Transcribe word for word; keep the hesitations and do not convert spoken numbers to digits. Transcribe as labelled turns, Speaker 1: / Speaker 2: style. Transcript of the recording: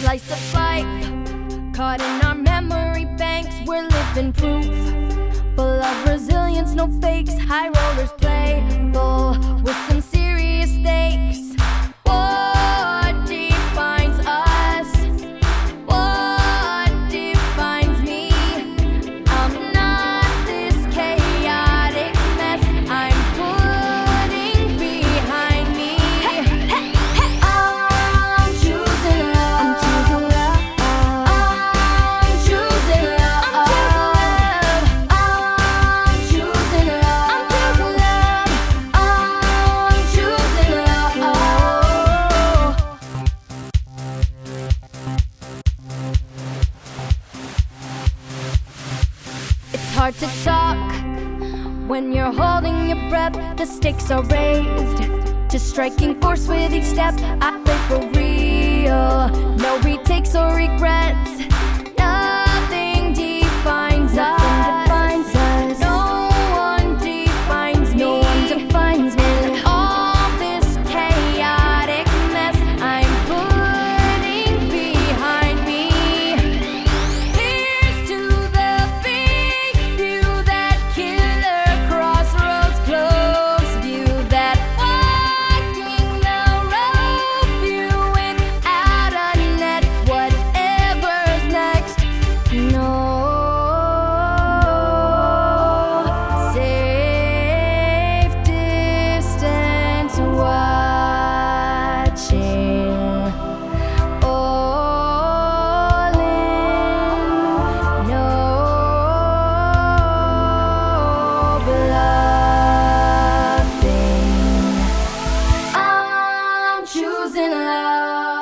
Speaker 1: slice of life, caught in our memory banks. We're living proof, full of resilience, no fakes. High rollers playful with some serious stakes. What defines us? What defines me? I'm not this chaotic mess I'm putting behind me. I'm choosing love. I'm choosing love. I'm choosing love. I'm choosing love. I'm choosing love. It's hard to talk when you're holding your breath. The stakes are raised to striking force with each step. I play for real, no retakes or regrets. Nothing defines us. No one defines me. No one defines me. And all this chaotic mess I'm putting behind me. Here's to the big view, that killer crossroads close view, that walking the road view without a net. Whatever's next, no safe distance watching. All in, no bluffing. I'm choosing love.